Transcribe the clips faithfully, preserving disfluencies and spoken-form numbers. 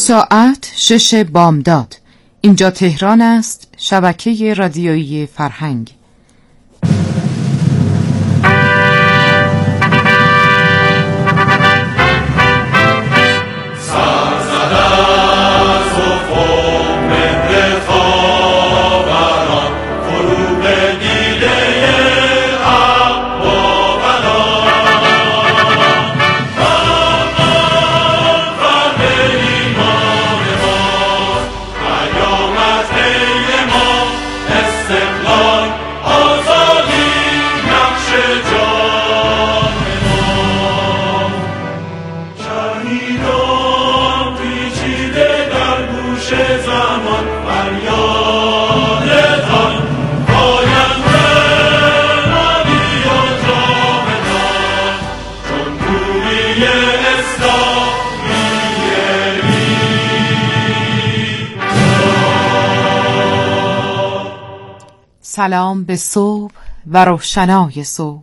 ساعت شش بامداد. اینجا تهران است، شبکه رادیویی فرهنگ. سلام به صبح و روشنای صبح.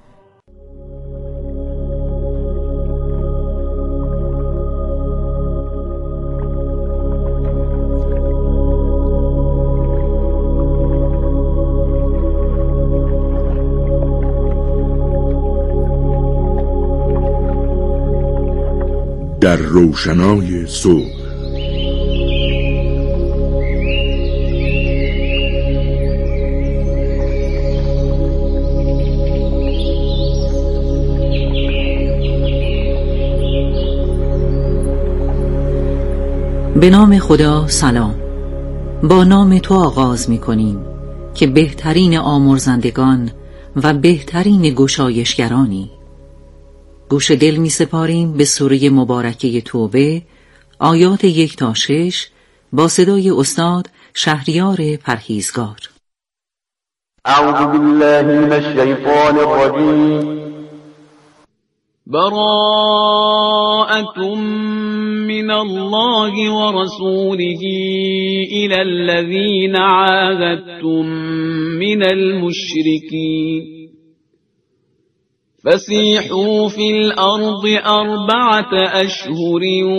در روشنای صبح. به نام خدا. سلام. با نام تو آغاز می کنیم که بهترین آمرزندگان و بهترین گشایشگرانی. گوش دل می سپاریم به سوره مبارکه توبه، آیات یک تا شش، با صدای استاد شهریار پرهیزگار. اعوذ بالله من الشیطان الرجیم. براءة من الله ورسوله إلى الذين عاهدتم من المشركين فسيحوا في الأرض أربعة أشهر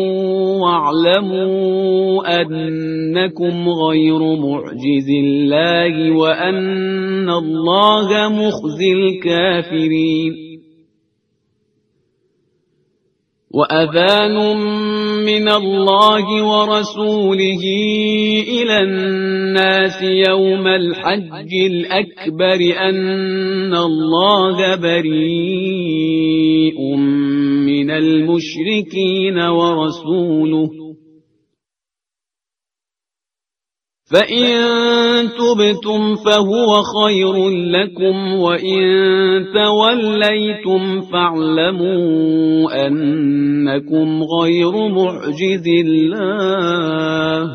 واعلموا أنكم غير معجز الله وأن الله مخزي الكافرين. وأذان من الله ورسوله إلى الناس يوم الحج الأكبر أن الله بريء من المشركين ورسوله فإن تبتم فهو خير لكم وإن توليتم فاعلموا أنكم غير معجز الله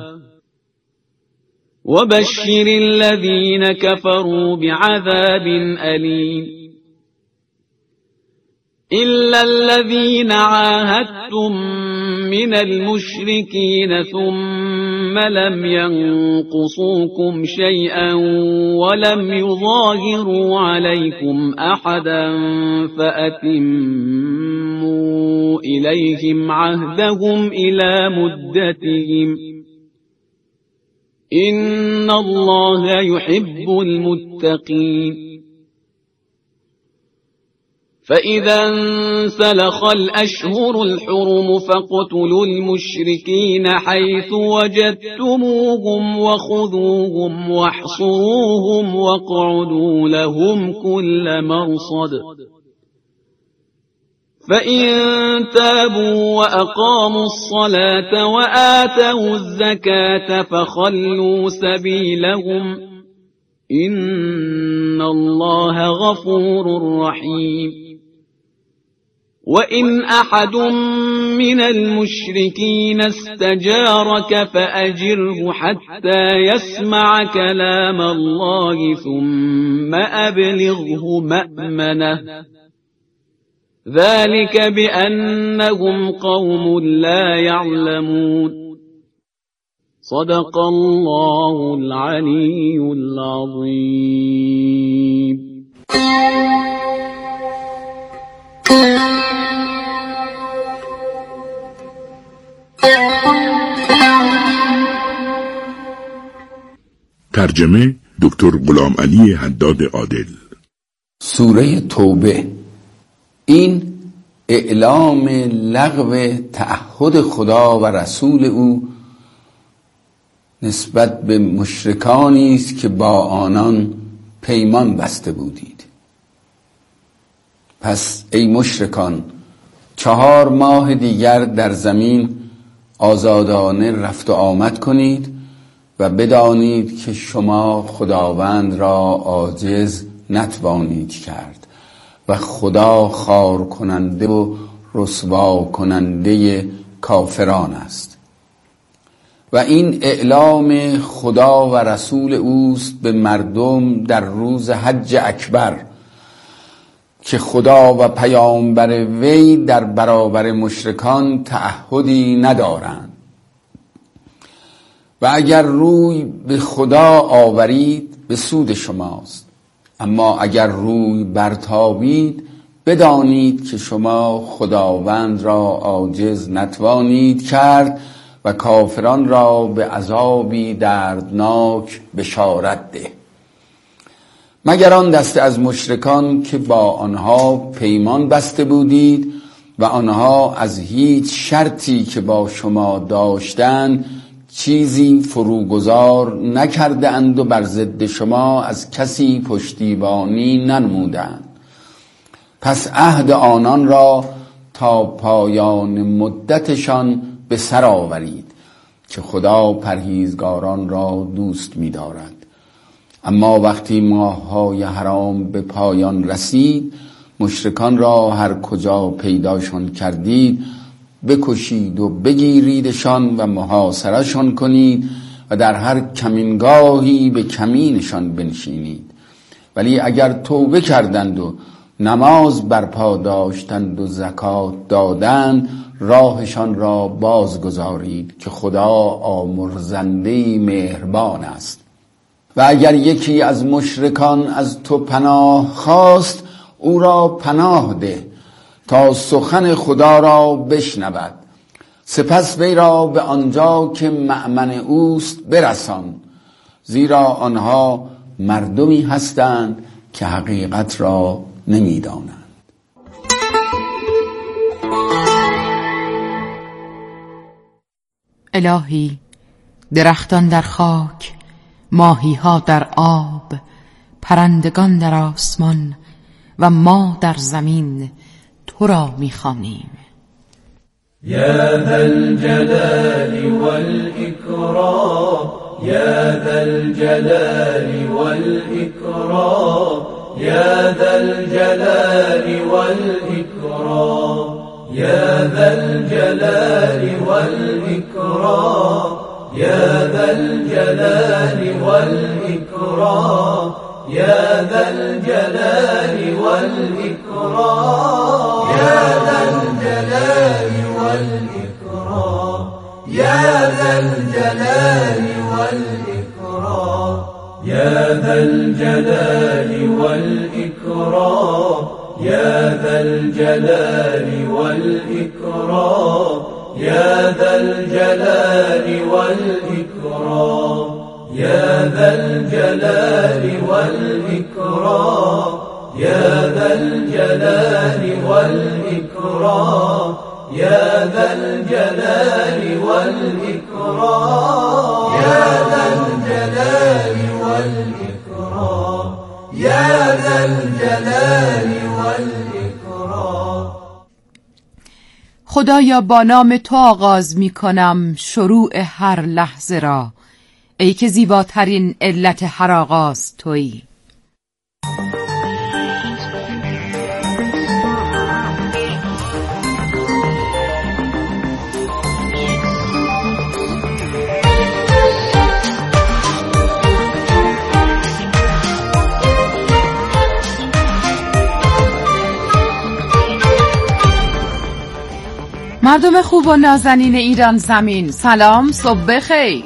وبشر الذين كفروا بعذاب أليم. إلا الذين عاهدتم من المشركين ثم لم ينقصوكم شيئا ولم يظاهروا عليكم أحدا فأتموا إليهم عهدهم إلى مدتهم إن الله يحب المتقين. فإذا انسلخ الأشهر الحرم فاقتلوا المشركين حيث وجدتموهم وخذوهم واحصروهم واقعدوا لهم كل مرصد فإن تابوا وأقاموا الصلاة وآتوا الزكاة فخلوا سبيلهم إن الله غفور رحيم. وإن أحد من المشركين استجارك فأجره حتى يسمع كلام الله ثم أبلغه مأمنه ذلك بأنهم قوم لا يعلمون. صدق الله العلي العظيم. ترجمه دکتر غلام علی حداد عادل. سوره توبه. این اعلام لغو تعهد خدا و رسول او نسبت به مشرکانی است که با آنان پیمان بسته بودید. پس ای مشرکان، چهار ماه دیگر در زمین آزادانه رفت و آمد کنید و بدانید که شما خداوند را عاجز نتوانید کرد و خدا خوار کننده و رسوا کننده کافران است. و این اعلام خدا و رسول اوست به مردم در روز حج اکبر که خدا و پیامبر وی در برابر مشرکان تعهدی ندارند و اگر روی به خدا آورید به سود شماست، اما اگر روی برتابید بدانید که شما خداوند را عاجز نتوانید کرد و کافران را به عذابی دردناک بشارت ده. مگر آن دسته از مشرکان که با آنها پیمان بسته بودید و آنها از هیچ شرطی که با شما داشتند چیزی فروگذار نکرده اند و بر ضد شما از کسی پشتیبانی ننمودند. پس عهد آنان را تا پایان مدتشان به سر آورید که خدا پرهیزگاران را دوست می دارد. اما وقتی ماه‌های حرام به پایان رسید مشرکان را هر کجا پیداشان کردید بکشید و بگیریدشان و محاصرهشان کنید و در هر کمینگاهی به کمینشان بنشینید. ولی اگر توبه کردند و نماز برپا داشتند و زکات دادند راهشان را بازگذارید که خدا آمرزنده مهربان است. و اگر یکی از مشرکان از تو پناه خواست او را پناه ده تا سخن خدا را بشنود، سپس وی را به آنجا که مأمن اوست برسان، زیرا آنها مردمی هستند که حقیقت را نمی‌دانند. الهی، درختان در خاک، ماهی‌ها در آب، پرندگان در آسمان و ما در زمین تو را می‌خوانیم. یا ذا الجلال والإکرام، یا ذا الجلال والإکرام، یا ذا الجلال والإکرام، یا ذا الجلال والإکرام، یا ذا الجلال والإکرام، یا ذا الجلال والإکرام، یا ذا الجلال والإکرام، یا ذا الجلال والإکرام، یا ذا الجلال والإکرام، یا ذا الجلال والإکرام، یا ذا الجلال والإکرام، یا ذا الجلال والإکرام، یا ذا الجلال والإکرام، یا ذا الجلال والإکرام، یا ذا الجلال والإکرام، یا ذا الجلال والإکرام. خدایا با نام تو آغاز می کنم شروع هر لحظه را، ای که زیباترین علت هر آغاز تویی. مردم خوب و نازنین ایران زمین، سلام، صبح بخیر.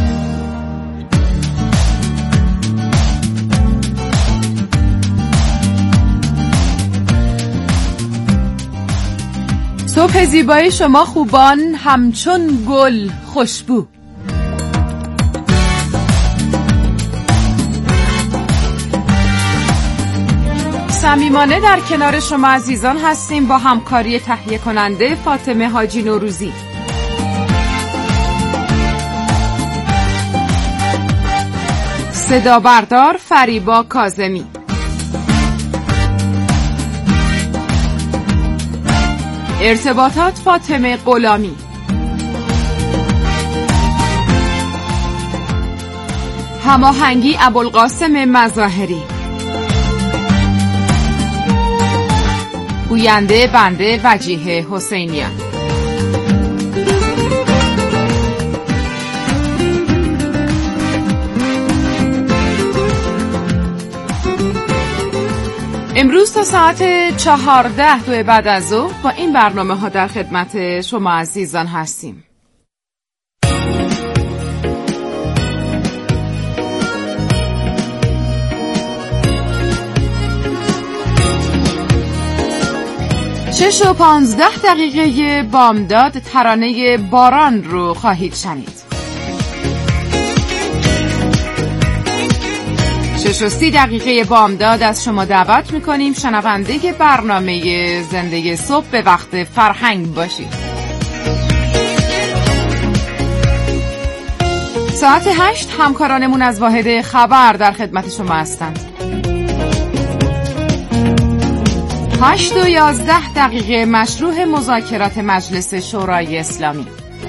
صبح زیبای شما خوبان همچون گل خوشبو. صمیمانه در کنار شما عزیزان هستیم با همکاری تهیه کننده فاطمه حاجی نوروزی. صدا بردار فریبا کاظمی. ارتباطات فاطمه غلامی. هماهنگی ابوالقاسم مظاهری. گوینده بنده وجیه حسینیان. امروز تا ساعت چهارده دو بعد از ظهر با این برنامه ها در خدمت شما عزیزان هستیم. شش و پانزده دقیقه بامداد ترانه باران رو خواهید شنید. شش و سی دقیقه بامداد از شما دعوت میکنیم شنونده برنامه زنده صبح به وقت فرهنگ باشید. ساعت هشت همکارانمون از واحد خبر در خدمت شما هستند. هشت و یازده دقیقه مشروع مذاکرات مجلس شورای اسلامی.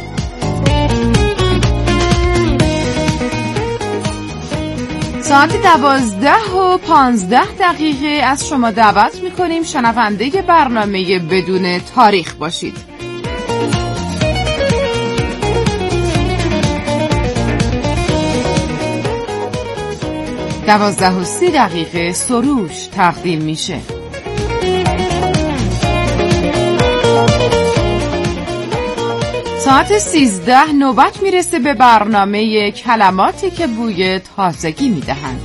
ساعت دوازده و پانزده دقیقه از شما دعوت میکنیم شنونده برنامه بدون تاریخ باشید. دوازده و سی دقیقه سروش تقدیم میشه. ساعت سیزده نوبت میرسه به برنامه کلماتی که بوی تازگی میدهند.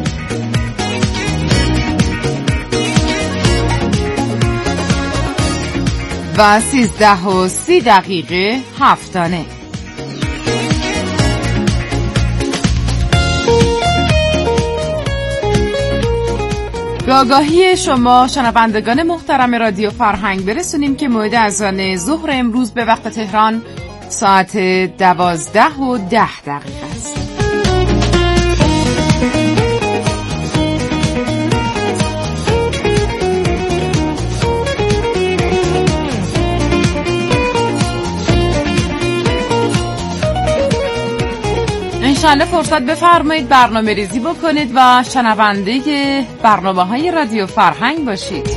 و سیزده و سی دقیقه هفتانه. به آگاهی شما شنوندگان محترم رادیو فرهنگ برسونیم که موعد اذان ظهر امروز به وقت تهران ساعت دوازده و ده دقیقه است. انشالله فرصت بفرمایید برنامه ریزی بکنید و شنونده برنامه های رادیو فرهنگ باشید.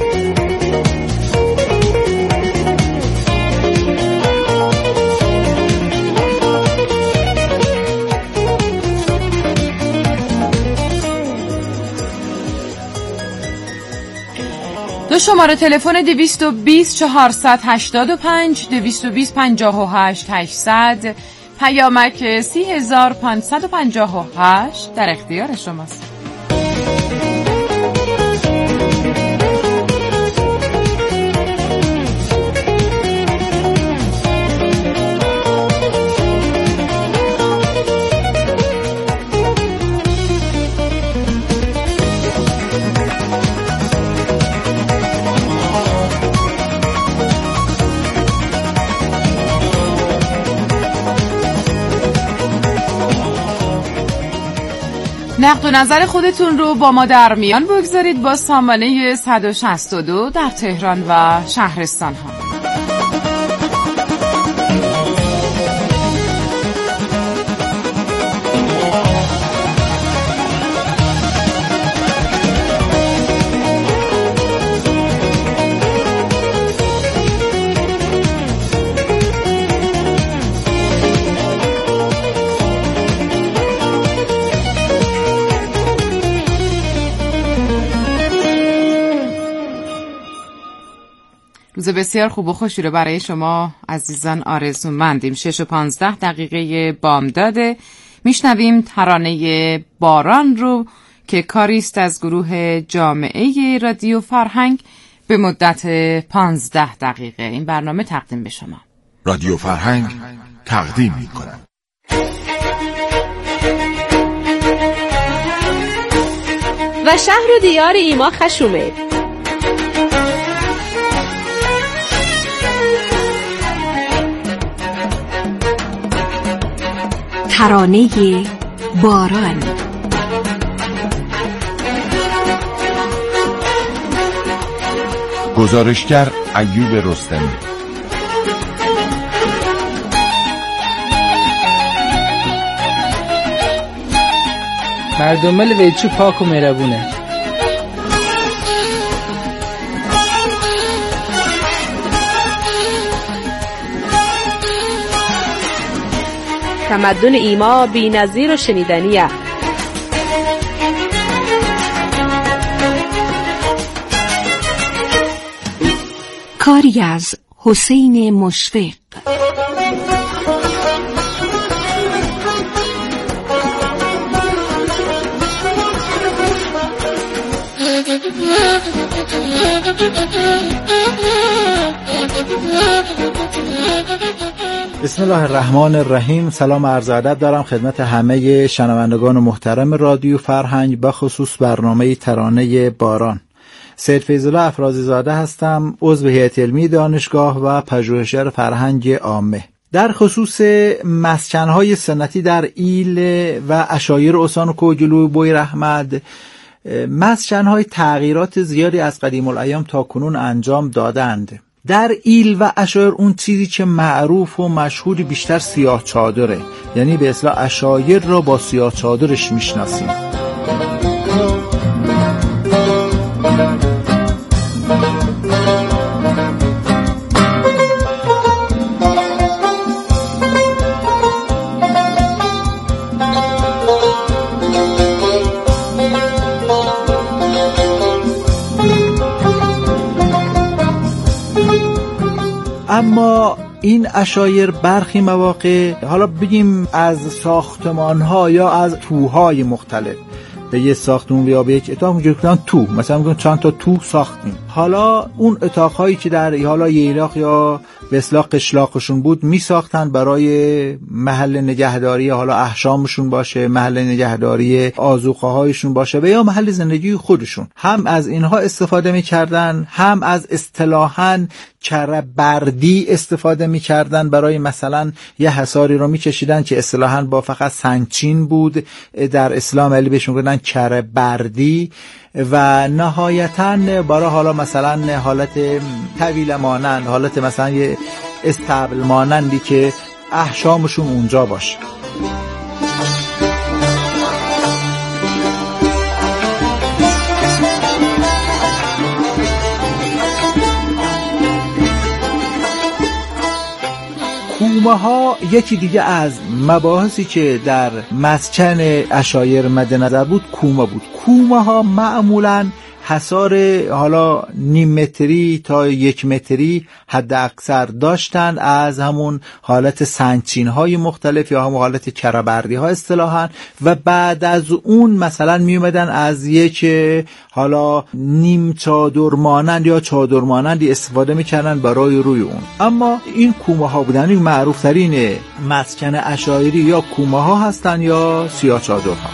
دو شماره تلفن دویست و بیست چهارصد هشتاد و پنج دویست و بیست پنجاه و هشت هشتصد، پیامک سی هزار پانصد و پنجاه و هشت در اختیار شماست. نقد و نظر خودتون رو با ما در میان بگذارید با سامانه صد و شصت و دو در تهران و شهرستان ها. روز بسیار خوب و خوشی رو برای شما عزیزان آرزومندیم. شش و پانزده دقیقه بامداده. میشنویم ترانه باران رو که کاریست از گروه جامعه رادیو فرهنگ به مدت پانزده دقیقه. این برنامه تقدیم به شما. رادیو فرهنگ تقدیم می‌کند. و شهر و دیار ایما خشومه ترانه باران. گزارشگر ایوب رستمی. مردم ویچو پاک و مهربونه. تمدن ایما بی نظیر و شنیدنیه. کاری از حسین مشفق. بسم الله الرحمن الرحیم. سلام عرض ادب دارم خدمت همه شنوندگان محترم رادیو فرهنگ، به خصوص برنامه ترانه باران. سید فیض‌الله افرازی زاده هستم، عضو هیئت علمی دانشگاه و پژوهشگر فرهنگ عامه. در خصوص مسکن‌های سنتی در ایل و عشایر استان کوهگیلو بویر احمد، مسکن‌های تغییرات زیادی از قدیم الایام تا کنون انجام دادند. در ایل و عشایر اون چیزی که معروف و مشهوری بیشتر سیاه چادره، یعنی به اصطلاح عشایر را با سیاه چادرش میشناسیم. اما این عشایر برخی مواقع، حالا بگیم از ساختمان‌ها یا از توهای مختلف، به یه ساختمون یا به یک اتاق میگن تو، مثلا میگن چند تا تو ساختیم. حالا اون اتاق‌هایی که در حالا ییلاق یا به اصطلاح قشلاقشون بود میساختن برای محل نگهداری، حالا احشامشون باشه، محل نگهداری آذوقه‌هایشون باشه و یا محل زندگی خودشون. هم از اینها استفاده میکردن، هم از اصطلاحاً کره بردی استفاده میکردن برای مثلا یه حصاری رو میکشیدن که اصطلاحاً با فقط سنگچین بود، در اسلام علی بهشون گفتن کره بردی. و نهایتاً برای حالا مثلا حالت طویل مانند، حالت مثلا یه استبل مانندی که احشامشون اونجا باشه. کومه ها یکی دیگه از مباحثی که در مسکن عشایر مد نظر بود کومه بود. کومه ها معمولاً حصار حالا نیم متری تا یک متری حد اکثر داشتن، از همون حالت سنگچین های مختلف یا همون حالت کره‌بردی ها اصطلاحاً، و بعد از اون مثلا می اومدن از یک حالا نیم چادر مانند یا چادر مانندی استفاده میکردن برای روی اون. اما این کومه ها بودن، این معروف ترین مسکن عشایری یا کومه ها هستن یا سیاه چادر ها.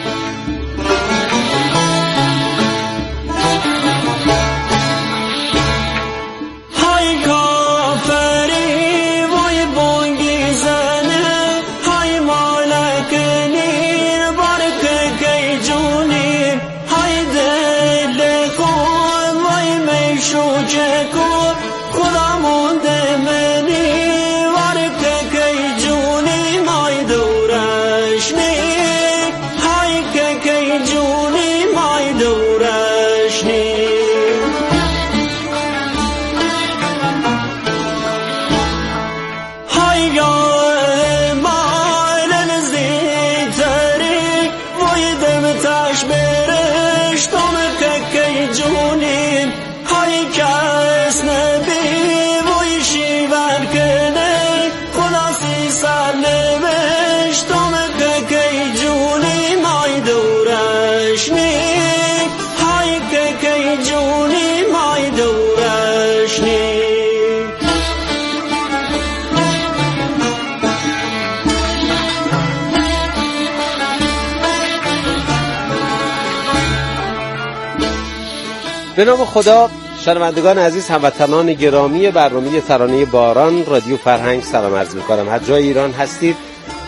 به نام خدا. شنوندگان عزیز، هموطنان گرامی برنامه ترانه باران رادیو فرهنگ سلام عرض می‌کنم. هر جای ایران هستید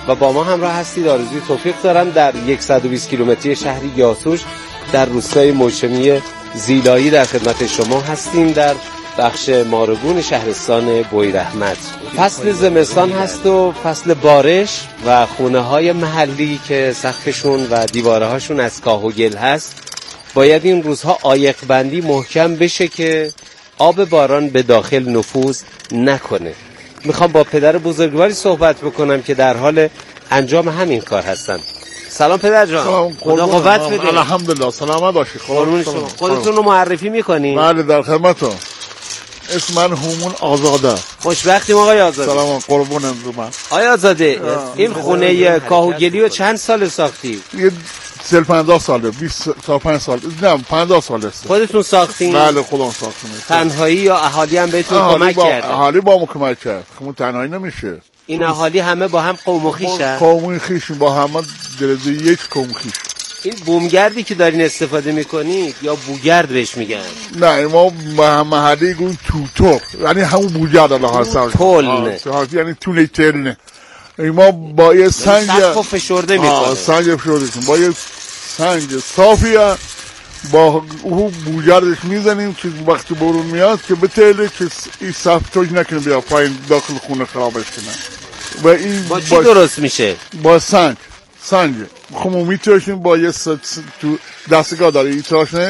و با ما همراه هستید. آرزوی توفیق دارم. در صد و بیست کیلومتری شهر یاسوج در روستای موشمی زیلایی در خدمت شما هستیم، در بخش مارگون شهرستان بویراحمد. فصل زمستان هست و فصل بارش و خونه های محلی که سقفشون و دیواره هاشون از کاه و گل هست باید این روزها عایق بندی محکم بشه که آب باران به داخل نفوذ نکنه. میخوام با پدر بزرگواری صحبت بکنم که در حال انجام همین کار هستن. سلام پدر جان. خدا قوت بده. الحمدلله. سلامت باشی. خودتون رو معرفی میکنی؟ بله در خدمتتون. اسم من هومون آزاده. خوشبختیم آقای آزاده. سلام قربونم من. آقای آزاده این خونه کاه و گلی رو چند سال ساختی؟ یه چهل پنجاه ساله، بیست تا پنج سال، نه پنجاه سال است. خودتون ساختین؟ بله خودم ساختم. تنهایی یا اهالی هم بهتون کمک کرد؟ اهالی با ما کمک کرد. خودمون تنهایی نمیشه. این اهالی همه با هم قوم و خیشن؟ قوم و خیش با هم درجه یک قوم خیش. این بومگردی که دارین استفاده میکنید یا بوگرد بهش میگن؟ نه ما محلی گون توتو، یعنی همون بوگرد الله هستن. تولنه. یعنی تونه تلنه. ما با یه سنگ سقف فشرده میکنه. سنگ فشرده میکنه. با یه سنگ صافیه با اون بوگردش میزنیم که وقتی بارون میاد که بتله که این سقف توش نکنه بیا پایین داخل خونه خرابش کنه. و این با چی با درست میشه؟ با سنگ. سنگ خب ما میتراشیم با یه ست تو دستگاه داره این تراشنه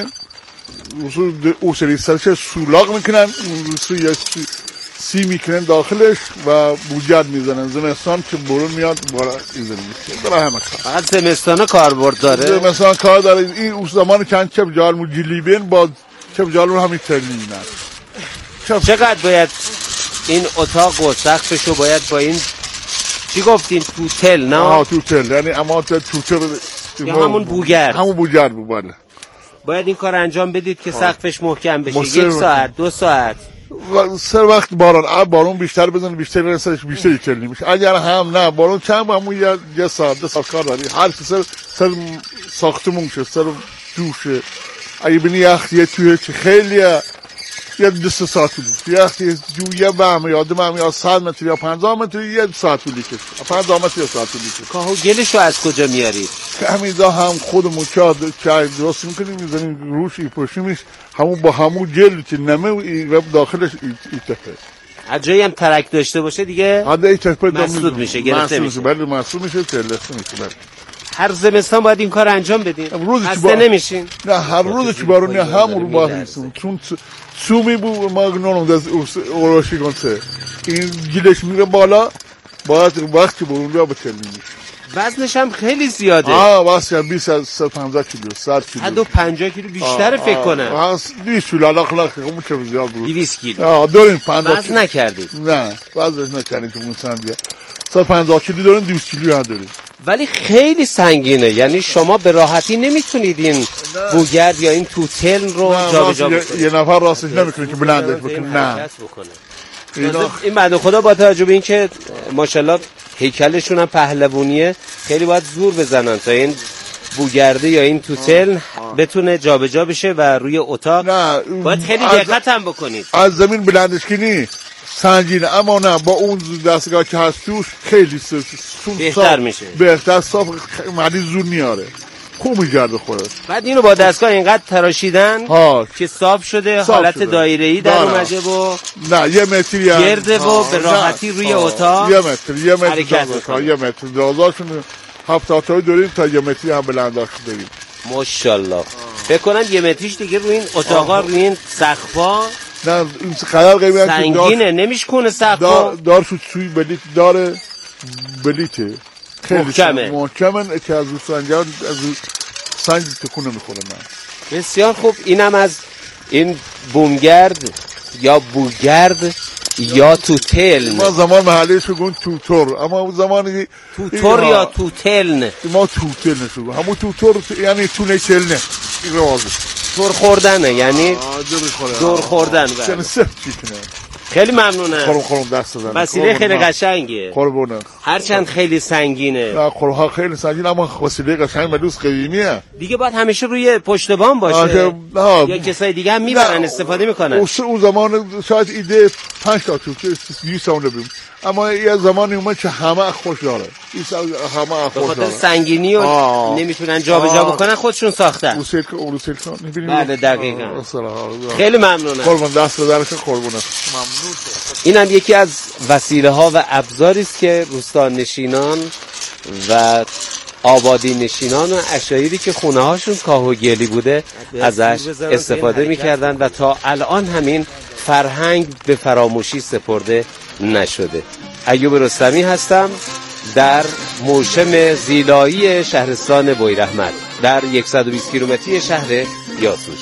او سری سرش سولاق میکنن اون یه سی میکنن داخلش و بوجرد میزنن. زمستان که برون میاد بارا ایزن میشه برای همه کار. فقط زمستان کاربرد داره؟ زمستان کار داره. این اون زمان چند چپ جالمو جلیبین با چپ جالمو همین ترنی نه. چقدر باید این اتاق و سقفشو باید با این چی گفتین توتل نه؟ آها توتل، یعنی اما توتل یا همون بوگرد. همون بوگرد بود. بله باید این کار انجام بدید که سقفش محکم بشه. یک ساعت دو ساعت سر وقت باران بارون بیشتر بزنه بیشتر رسش بیشتری چلی میشه. اگر هم نه بارون چند همون یه یه ساعت دو ساعت کار داری. هر چی سر سر ساختمون شه سر دوشه اگه بینی یخ یه توی چه خیلیه یه دو سه ساعت بود. یخ یه بهم یا دو بهم یا صد متر یا پنجاه متر یه ساعت طول کشه. پنجاه متر یا ساعت طول کشه. کاه و گلشو از کجا میارید؟ همینجا هم خودمون چای چای درست میکنیم میذاریم روش پشیمش همون با همون جل که نمه و داخلش ایتفه. هر جایی هم ترک داشته باشه دیگه مسدود میشه گرفته میشه. بله مسدود میشه تلفه میشه. بله هر زمستان باید این کار انجام بدین. خسته نمیشین؟ نه هر روز که بارونی همون رو باید میسیم چون سومی بود ما نونم دست اوراشی کنسه این گیلش میره بالا باید وقتی بارون رو بتل میشه. وزنش هم خیلی زیاده. آه واسه بیست از صد و پنجاه کیلو صد کیلو صد و پنجاه کیلو بیشتر فکر کنم. آه دویست کیلو علاق علاق همون چه زیاد بود. دویست کیلو. آه داریم پنجاه. وزن نکردید؟ نه وزنش نکردیم که مثلا بیا صد و پنجاه کیلو داریم دویست کیلو هم داریم. ولی خیلی سنگینه. یعنی شما به راحتی نمیتونید این بوگرد یا این توتل رو جابجا بکنید. یه نفر راستش نمیکنه که بلندش بکنه. نه این بنده خدا با توجه به این که ماشاءالله هیکلشون هم پهلوونیه خیلی باید زور بزنن تا این بوگرده یا این توتل بتونه جابجا بشه و روی اتاق. نه باید خیلی دقت هم بکنید. از زمین بلندش کنی سنگینه اما نه با اون دستگاه که هست توش خیلی بهتر میشه. بهتر صاف معنی زور میاره خوب میگرده خودت. بعد اینو با دستگاه اینقدر تراشیدن ها که صاف شده صاف حالت دایره‌ای در اومده و نه یه متری گرده و به راحتی روی اتاق یه متر یه متر یه متر درازاشون هفتاد تایی داریم تا یه متری هم بلنداش داریم. ماشاءالله. فکر کنم یه متریش دیگه روی این اتاقا روی این سقفا نه این قدر قیمت سنگینه نمیشکنه سقفا. دار شو توی بلیت داره بلیته خیلی محکمه محکمه که از اون سنگان از اون سنگ تکون نمیخوره. من بسیار خوب. اینم از این بومگرد یا بوگرد یا توتل. ما زمان محلیش بگون توتور اما اون زمانی توتور یا توتل ما توتل نشو همون توتور یعنی تونه تلنه این روازه دور خوردنه یعنی دور خوردن. یعنی سفت چیکنه. خیلی ممنونم. خورم خورم دست دادن. وسیله خیلی قشنگه. قربونه. هرچند خیلی سنگینه. نه خورها خیلی سنگینه اما وسیله قشنگ و دوست قدیمیه. دیگه باید همیشه روی پشت بام باشه. یا کسای دیگه هم میبرن استفاده میکنن. اون زمان شاید ایده پنج تا تو که بیست سال نبیم. اما یه زمانی اومد که همه خوش داره این همه خوش داره سنگینی و نمیتونن جابجا بکنن خودشون ساختن. اروسیل کن اروسیل کن میبینید. بله دقیقاً. خیلی ممنونم. قربان دست بدرش قربونت. ممنون. اینم یکی از وسیله ها و ابزاری است که روستا نشینان و آبادی نشینان و عشایری که خونه هاشون کاه و گلی بوده ازش استفاده میکردن و تا الان همین فرهنگ به فراموشی سپرده نشده. ایوب رستمی هستم در موشم زیلایی شهرستان بویراحمد در صد و بیست کیلومتری شهر یاسوج.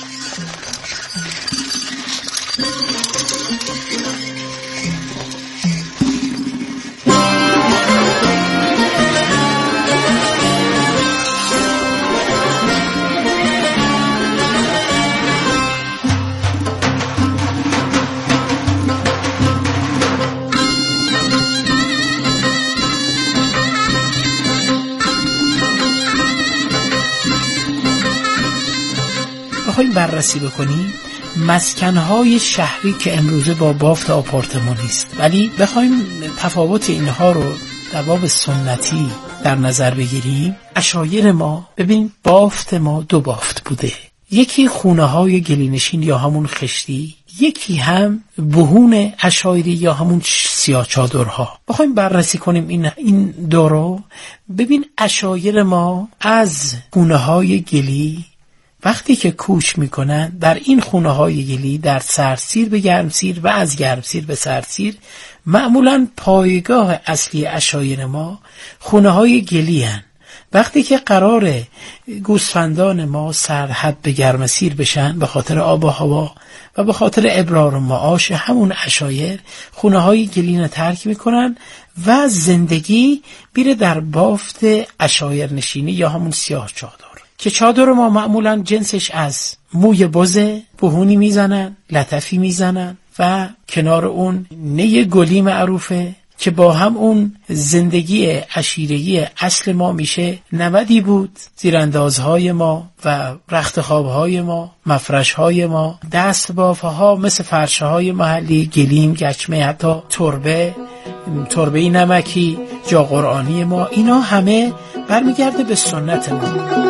بخوایم بررسی بکنیم مسکن‌های شهری که امروزه با بافت آپارتمانی است، ولی بخوایم تفاوت اینها رو در باب سنتی در نظر بگیریم، عشایر ما ببین بافت ما دو بافت بوده، یکی خونه‌های گلینشین یا همون خشتی، یکی هم بهون عشایری یا همون سیاه چادرها. بخوایم بررسی کنیم این این دو رو، ببین عشایر ما از خونه‌های گلی وقتی که کوچ میکنن در این خونه های گلی در سرسیر به گرمسیر و از گرمسیر به سرسیر، معمولا پایگاه اصلی عشایر ما خونه های گلی هن. وقتی که قرار گوسفندان ما سرحد به گرمسیر بشن به خاطر آب و هوا و به خاطر ابرار و معاش همون عشایر خونه های گلی رو ترک میکنن و زندگی بیره در بافت عشایر نشینی یا همون سیاه چادر که چادر ما معمولا جنسش از موی بزه، بهونی میزنن، لطفی میزنن و کنار اون نی گلی معروفه که با هم اون زندگی عشیرگی اصل ما میشه نودی بود. زیراندازهای ما و رختخوابهای ما، مفرشهای ما، دست بافه ها مثل فرشه های محلی، گلیم، گچمه، حتی تربه، تربه نمکی، جا قرآنی ما، اینا همه برمیگرده به سنت ما.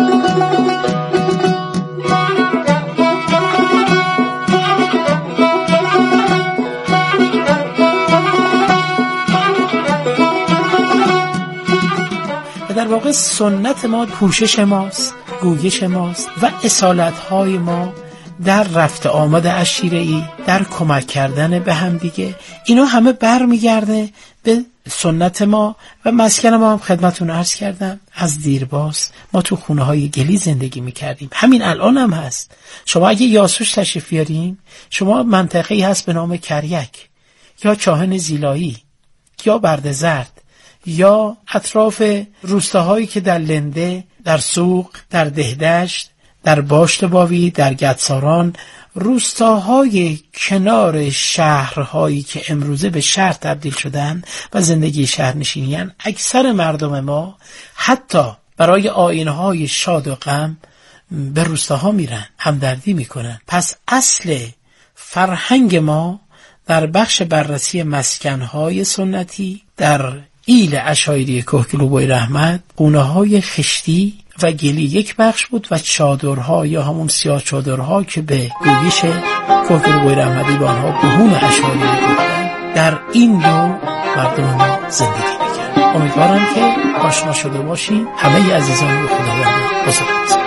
در واقع سنت ما پوشش ماست، گویش ماست و اصالت‌های ما در رفت آمد عشیره‌ای، در کمک کردن به هم دیگه، اینا همه برمیگرده به سنت ما و مسکن ما. هم خدمتون عرض کردم از دیرباز ما تو خونه‌های گلی زندگی می‌کردیم، همین الان هم هست. شما اگه یاسوج تشریف بیارین، شما منطقه‌ای هست به نام کریک یا چاهن زیلایی یا برده‌زرد یا اطراف روستاهایی که در لنده، در سوق، در دهدشت، در باشت باوی، در گدساران، روستاهای کنار شهرهایی که امروزه به شهر تبدیل شدن و زندگی شهرنشینیان، اکثر مردم ما حتی برای آیین‌های شاد و غم به روستاها میرن، همدردی میکنن. پس اصل فرهنگ ما در بخش بررسی مسکن‌های سنتی در ایل عشایری کهگل بویراحمد، خونه‌های خشتی و گلی یک بخش بود و چادرها یا همون سیاه چادرها که به گویش کهگل بویراحمدی با آنها بهون عشایری گفتن، در این دو مردم ما زندگی می‌کردند. امیدوارم که آشنا شده باشین. همه عزیزان رو خداوند بزرگ